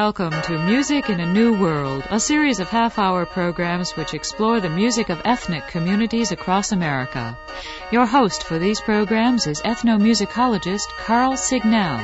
welcome to Music in a New World, a series of half-hour programs which explore the music of ethnic communities across America. Your host for these programs is ethnomusicologist Carl Signell.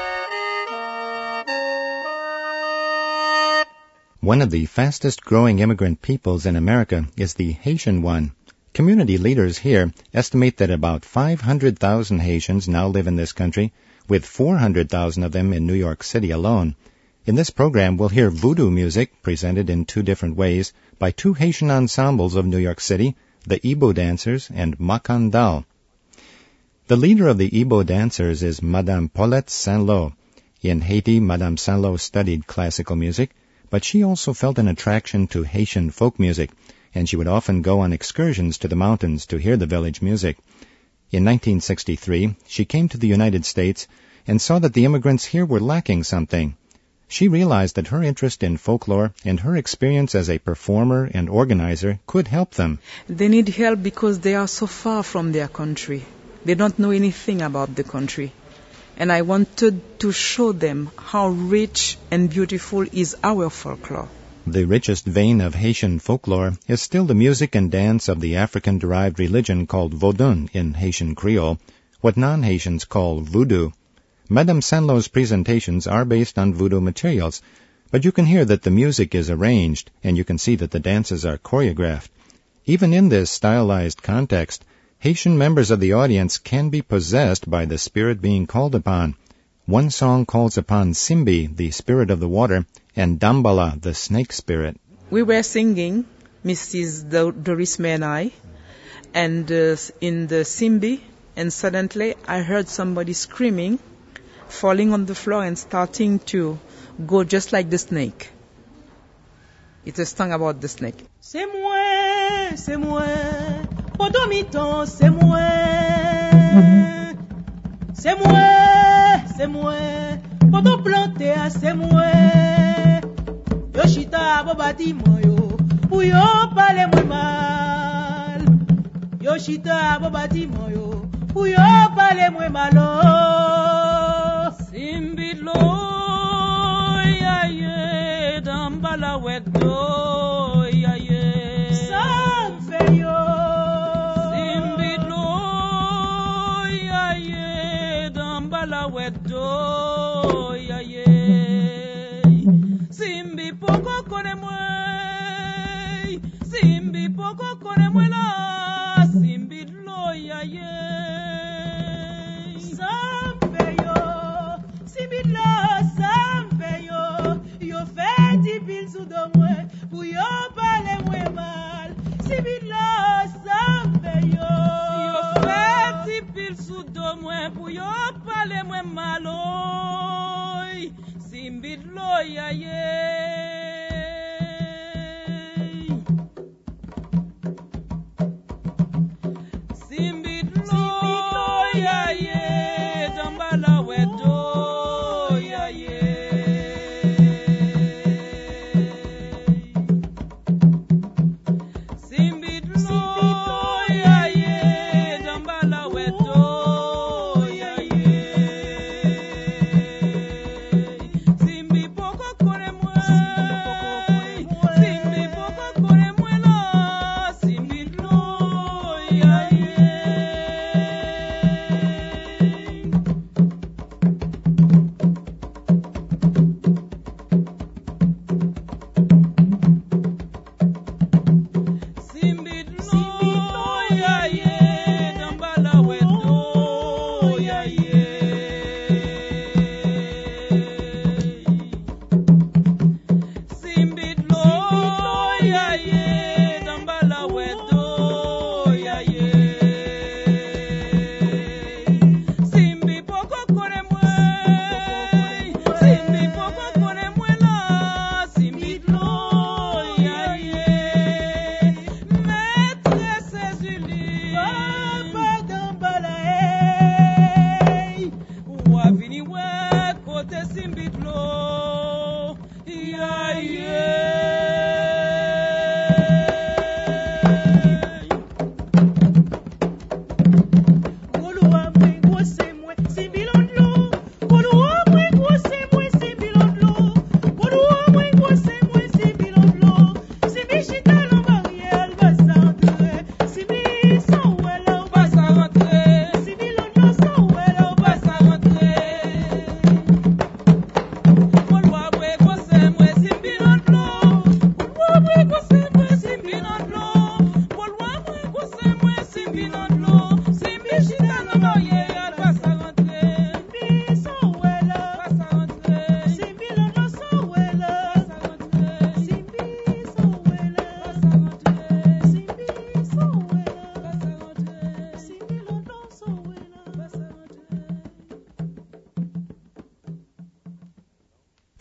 One of the fastest-growing immigrant peoples in America is the Haitian one. Community leaders here estimate that about 500,000 Haitians now live in this country, with 400,000 of them in New York City alone. In this program, we'll hear voodoo music presented in two different ways by two Haitian ensembles of New York City, the Igbo Dancers and Makandal. The leader of the Igbo Dancers is Madame Paulette Saint-Lô. In Haiti, Madame Saint-Lô studied classical music, but she also felt an attraction to Haitian folk music, and she would often go on excursions to the mountains to hear the village music. In 1963, she came to the United States and saw that the immigrants here were lacking something. She realized that her interest in folklore and her experience as a performer and organizer could help them. They need help because they are so far from their country. They don't know anything about the country. And I wanted to show them how rich and beautiful is our folklore. The richest vein of Haitian folklore is still the music and dance of the African-derived religion called Vodun in Haitian Creole, what non-Haitians call voodoo. Madame Saint-Lô's presentations are based on voodoo materials, but you can hear that the music is arranged, and you can see that the dances are choreographed. Even in this stylized context, Haitian members of the audience can be possessed by the spirit being called upon. One song calls upon Simbi, the spirit of the water, and Dambala, the snake spirit. We were singing, Mrs. Doris May and I, and in the Simbi, and suddenly I heard somebody screaming, falling on the floor and starting to go just like the snake. It's a song about the snake. C'est moi, podomiton, c'est moi, poto planté, c'est moi, Yoshita bobati moyo, puyo pale moi mal, Yoshita bobati moyo, puyo pale moi malo, Simbilo, yaye, dambala wedo, yaye, Sanfeyo, Simbilo, yaye, dambala wedo, yaye, Simbi poko kone mwe, Simbi poko kone mwe la, Simbi lo yaye, Sanfeyo, Simbi lo sanfeyo, yo feti pil sou do mwen, pou yo pale mwen mal, Simbi lo sanfeyo, yo feti pil sou do mwen, pou yo pale mwen mal, oy, Simbi lo yaye. Simbi poko kone mwe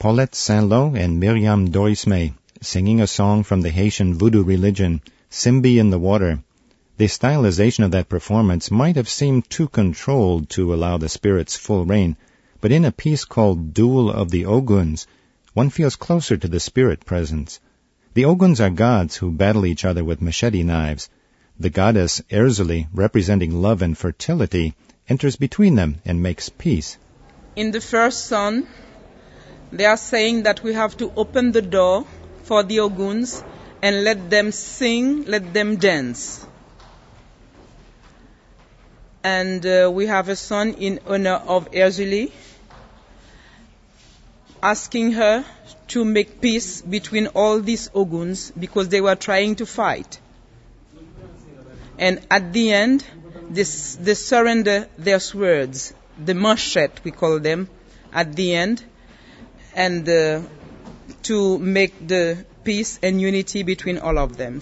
Paulette Saint-Lô and Myriam Dorismé singing a song from the Haitian voodoo religion, Simbi in the Water. The stylization of that performance might have seemed too controlled to allow the spirits full reign, but in a piece called Duel of the Oguns, one feels closer to the spirit presence. The Oguns are gods who battle each other with machete knives. The goddess Erzuli, representing love and fertility, enters between them and makes peace. In the first song, they are saying that we have to open the door for the Oguns and let them sing, let them dance. And we have a song in honor of Erzuli, asking her to make peace between all these Oguns because they were trying to fight. And at the end, they surrender their swords, the machete we call them, at the end, and to make the peace and unity between all of them.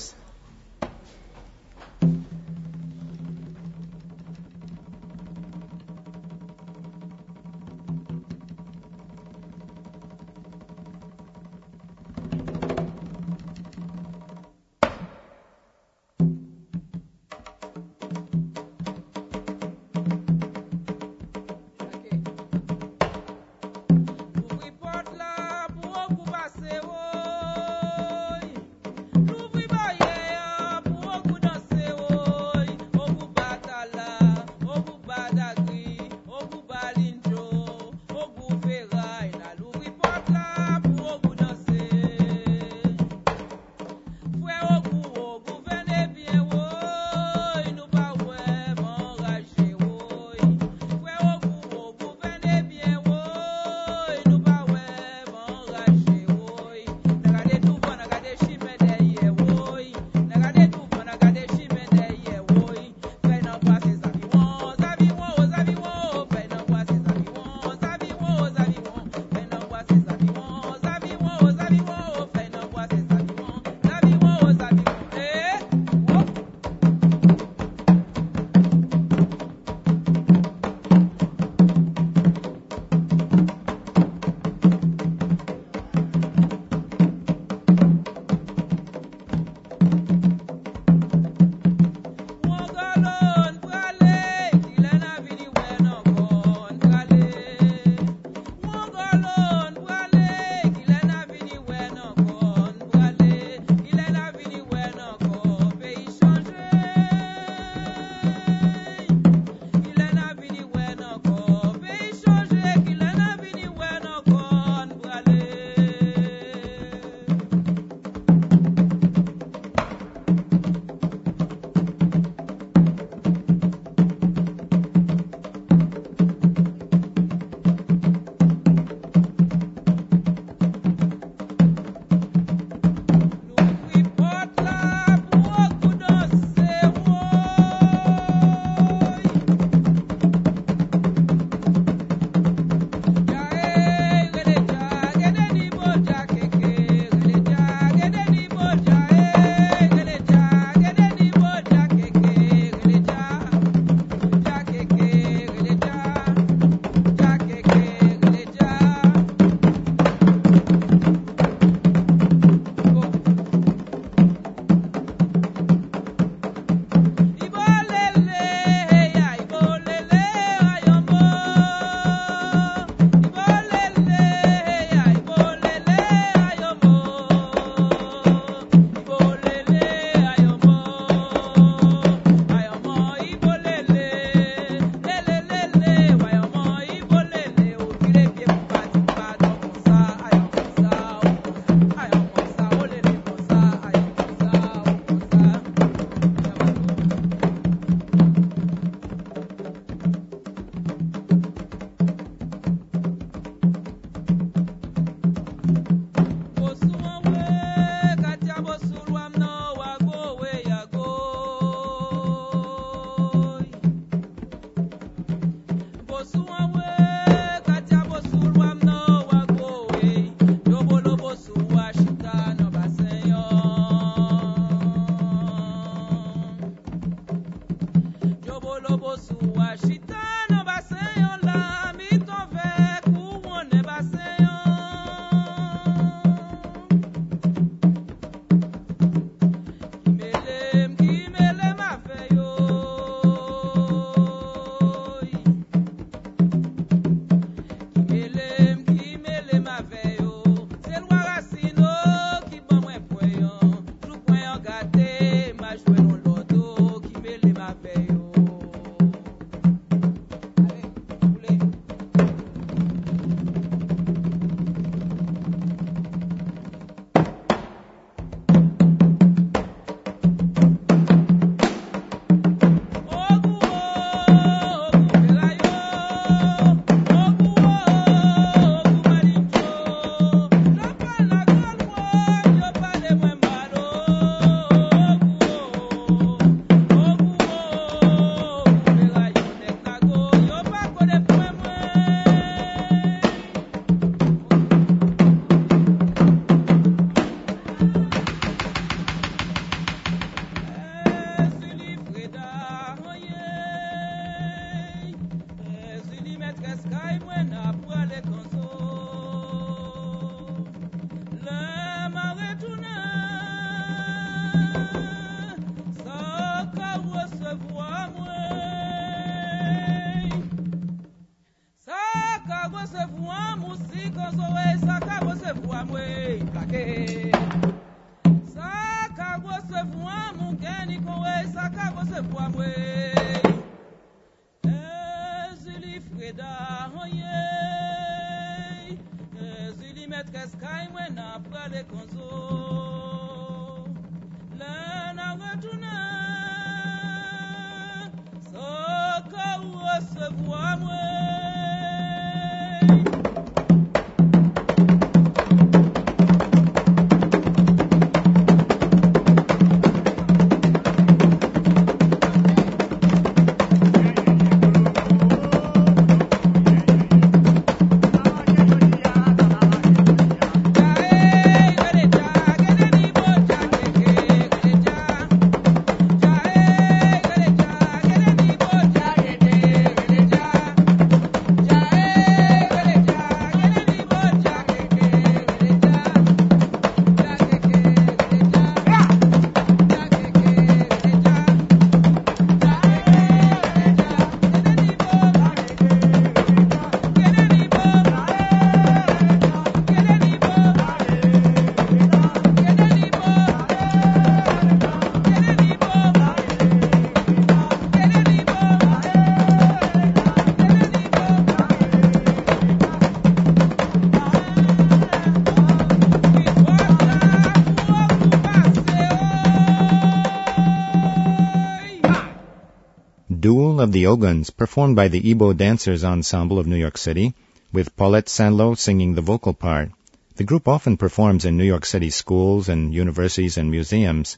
Duel of the Oguns, performed by the Igbo Dancers Ensemble of New York City, with Paulette Sanlo singing the vocal part. The group often performs in New York City schools and universities and museums.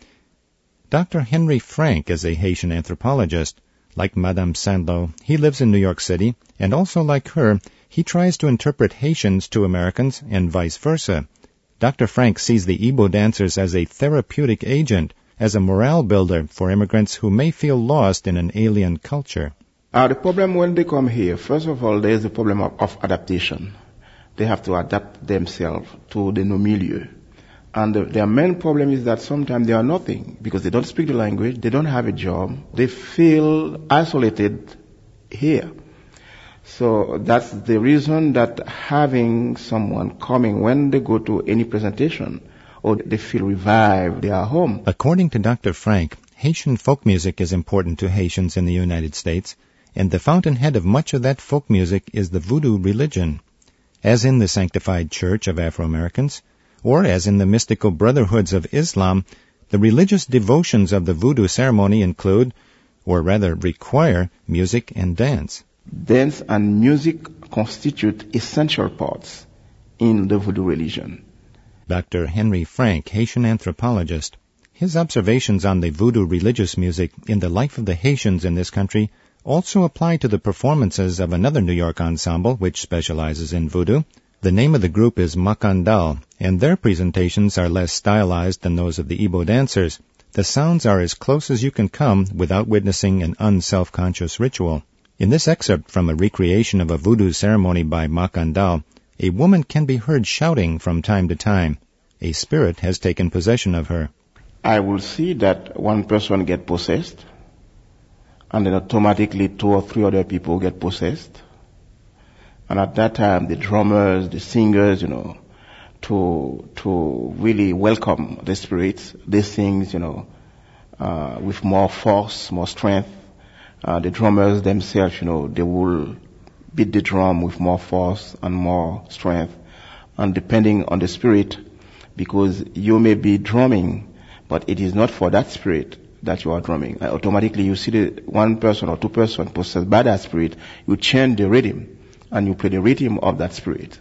Dr. Henry Frank is a Haitian anthropologist. Like Madame Sanlo, he lives in New York City, and also like her, he tries to interpret Haitians to Americans and vice versa. Dr. Frank sees the Igbo dancers as a therapeutic agent, as a morale builder for immigrants who may feel lost in an alien culture. The problem when they come here, first of all, there is the problem of adaptation. They have to adapt themselves to the new milieu. And their main problem is that sometimes they are nothing because they don't speak the language, they don't have a job, they feel isolated here. So that's the reason that having someone coming when they go to any presentation or they feel revived, they are home. According to Dr. Frank, Haitian folk music is important to Haitians in the United States, and the fountainhead of much of that folk music is the voodoo religion. As in the Sanctified Church of Afro-Americans, or as in the mystical brotherhoods of Islam, the religious devotions of the voodoo ceremony include, or rather require, music and dance. Dance and music constitute essential parts in the voodoo religion. Dr. Henry Frank, Haitian anthropologist. His observations on the voodoo religious music in the life of the Haitians in this country also apply to the performances of another New York ensemble which specializes in voodoo. The name of the group is Macandal, and their presentations are less stylized than those of the Igbo dancers. The sounds are as close as you can come without witnessing an unself-conscious ritual. In this excerpt from a recreation of a voodoo ceremony by Macandal, a woman can be heard shouting from time to time. A spirit has taken possession of her. I will see that one person get possessed, and then automatically 2 or 3 other people get possessed. And at that time, the drummers, the singers, to really welcome the spirits, they sing, with more force, more strength. The drummers themselves, they will beat the drum with more force and more strength. And depending on the spirit, because you may be drumming, but it is not for that spirit that you are drumming. Automatically you see the one person or 2 persons possessed by that spirit, you change the rhythm and you play the rhythm of that spirit.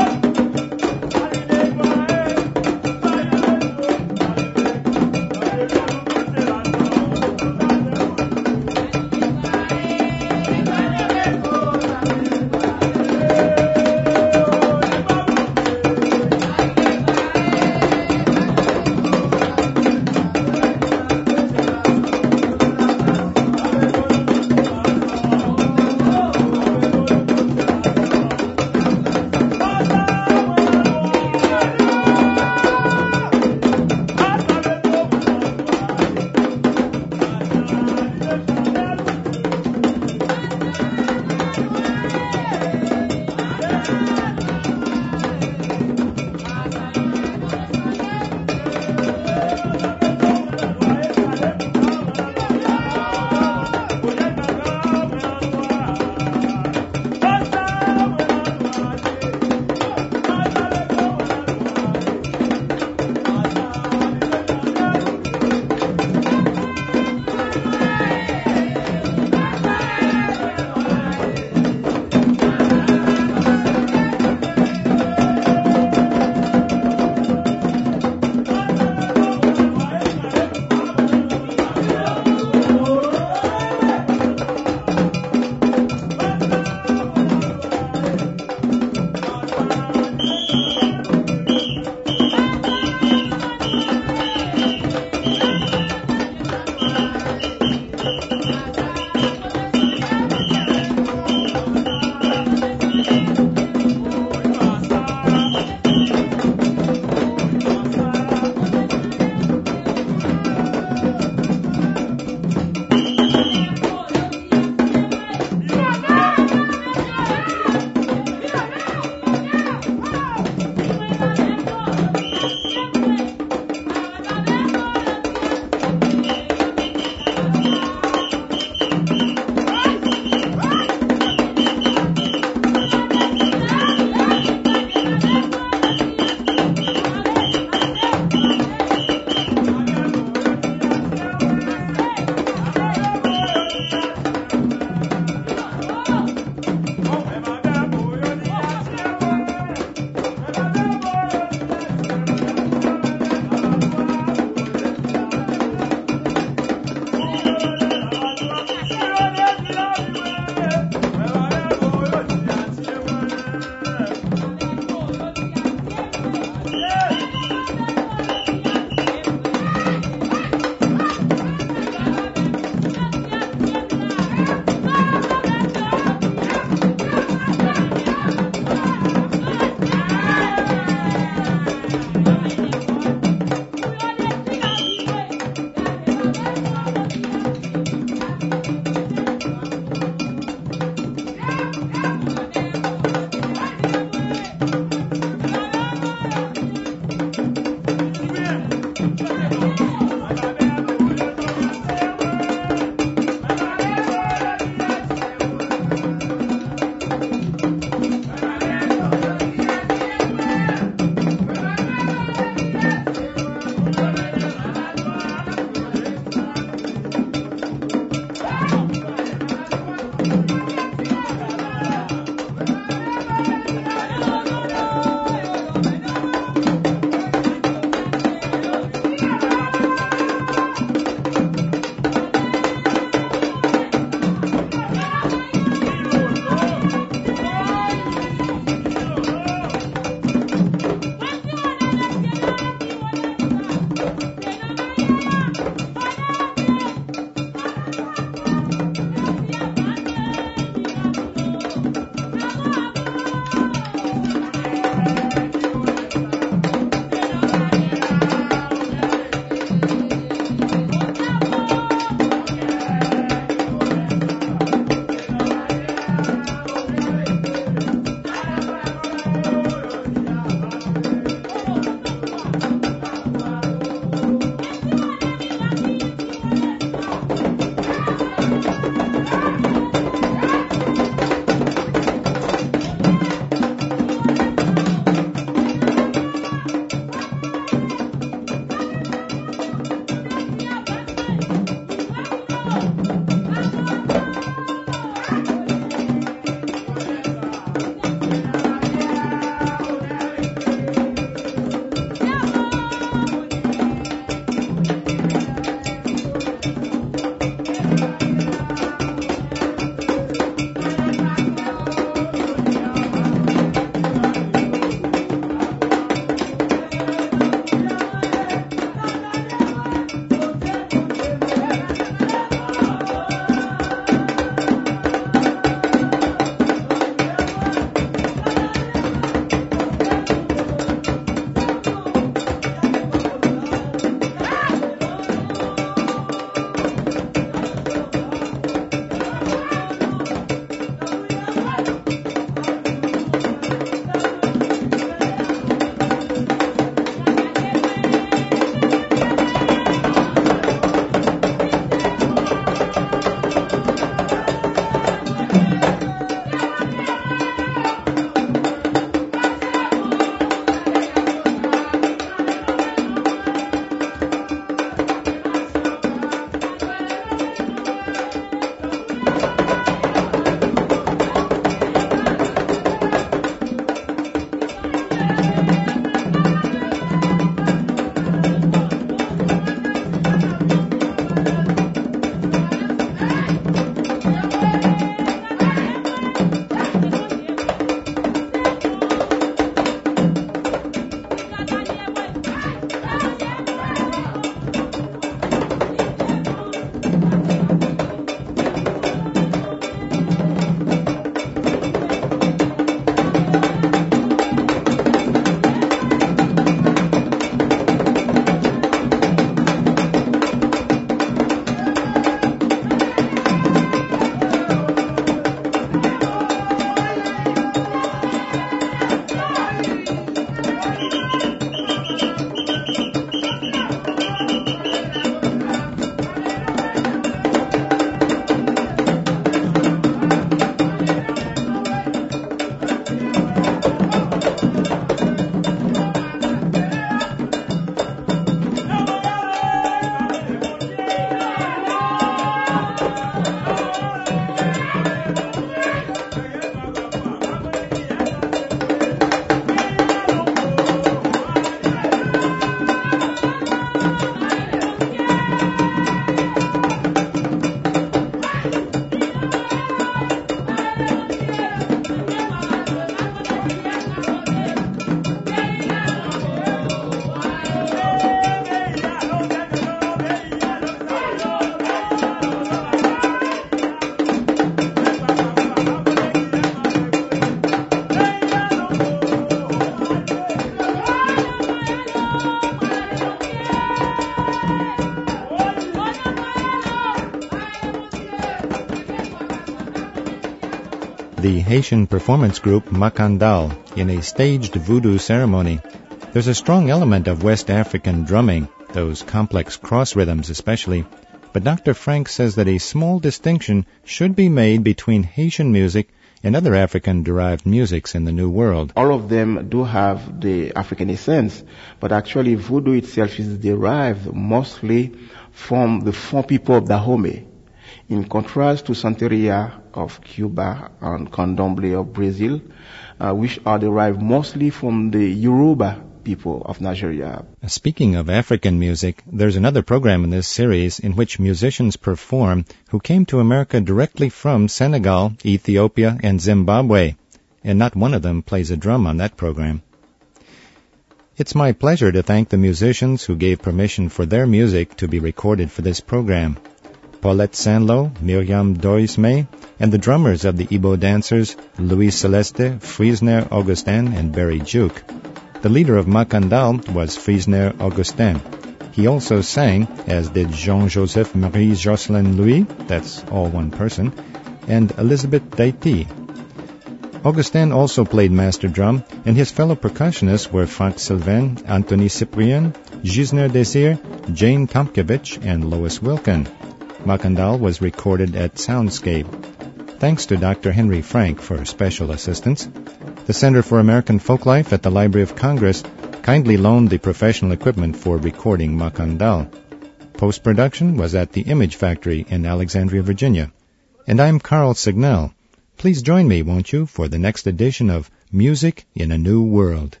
the Haitian performance group Makandal in a staged voodoo ceremony. There's a strong element of West African drumming, those complex cross rhythms especially, but Dr. Frank says that a small distinction should be made between Haitian music and other African-derived musics in the New World. All of them do have the African essence, but actually voodoo itself is derived mostly from the Fon people of Dahomey, in contrast to Santeria of Cuba and Candomblé of Brazil, which are derived mostly from the Yoruba people of Nigeria. Speaking of African music, there's another program in this series in which musicians perform who came to America directly from Senegal, Ethiopia, and Zimbabwe, and not one of them plays a drum on that program. It's my pleasure to thank the musicians who gave permission for their music to be recorded for this program. Paulette Sanlo, Miriam Dorisme, and the drummers of the Igbo dancers, Louis Celeste, Friesner Augustin, and Barry Juke. The leader of Makandal was Friesner Augustin. He also sang, as did Jean-Joseph Marie Jocelyn Louis, that's all one person, and Elizabeth Daiti. Augustin also played master drum, and his fellow percussionists were Frank Sylvain, Anthony Cyprien, Gisner Desir, Jane Tomkevich, and Lois Wilkin. Makandal was recorded at Soundscape. Thanks to Dr. Henry Frank for special assistance. The Center for American Folklife at the Library of Congress kindly loaned the professional equipment for recording Makandal. Post-production was at the Image Factory in Alexandria, Virginia. And I'm Carl Signell. Please join me, won't you, for the next edition of Music in a New World.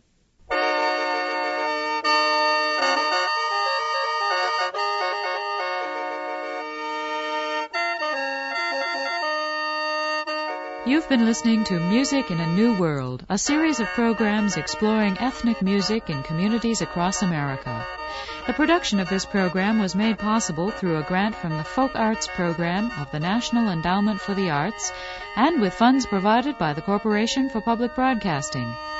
You've been listening to Music in a New World, a series of programs exploring ethnic music in communities across America. The production of this program was made possible through a grant from the Folk Arts Program of the National Endowment for the Arts and with funds provided by the Corporation for Public Broadcasting.